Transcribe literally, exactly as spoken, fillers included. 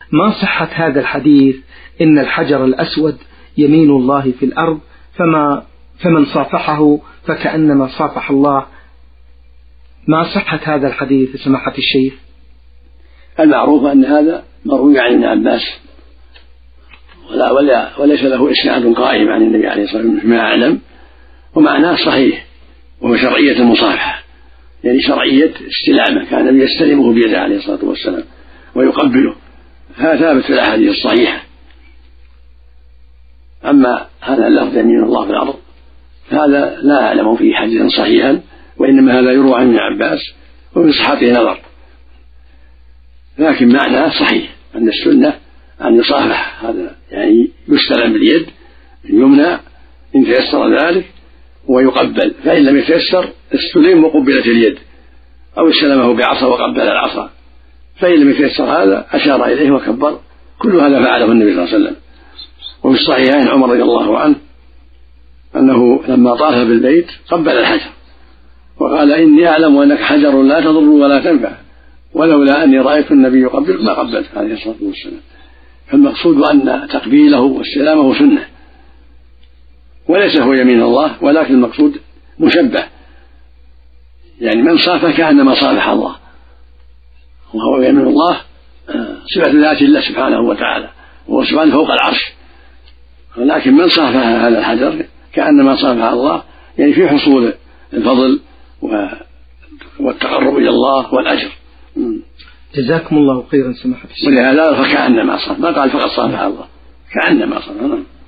ما صحة هذا الحديث إن الحجر الأسود يمين الله في الأرض فما فمن صافحه فكأنما صافح الله؟ ما صحة هذا الحديث سماحة الشيخ؟ المعروف أن هذا مروي عن ابن عباس ولا ولا وليس له إسناد قائم عن النبي عليه الصلاة والسلام ما أعلم، ومعناه صحيح، وهو شرعية المصافحة، يعني شرعية استلامه، كان النبي يستلمه بيده عليه الصلاة والسلام ويقبله، هذا ثابت في الأحاديث الصحيحة. أما هذا اللفظ يمين الله في الأرض هذا لا أعلم فيه حديثا صحيحا، وإنما هذا يروى عن ابن عباس وفي صحته نظر، لكن معناه صحيح أن السنة أن يصافح، هذا يعني يستلم باليد اليمنى إن تيسر ذلك ويقبل، فإن لم يتيسر استلم وقبلت اليد، أو استلمه بعصا وقبل العصا، فإن لم يتيسر هذا أشار إليه وكبر. كل هذا فعله النبي صلى الله عليه وسلم. وفي الصحيحين عمر رضي الله عنه أنه لما طاف بالبيت قبل الحجر وقال إني أعلم أنك حجر لا تضر ولا تنفع، ولولا أني رأيت النبي يقبلك ما قبلت عليه الصلاة والسلام. فالمقصود أن تقبيله واستلامه سنة وليس هو يمين الله، ولكن المقصود مشبه، يعني من صافح كأنما صافح الله، وهو يمين الله صفة ذات الله سبحانه وتعالى، وهو سبحانه فوق العرش، ولكن من صافح هذا الحجر كأنما صافح الله، يعني في حصول الفضل والتقرب إلى الله والأجر. جزاكم الله خيرا سماحة الشيخ. ولهذا فكأنما صافح، ما قال فقط صافح الله، كأنما صافح.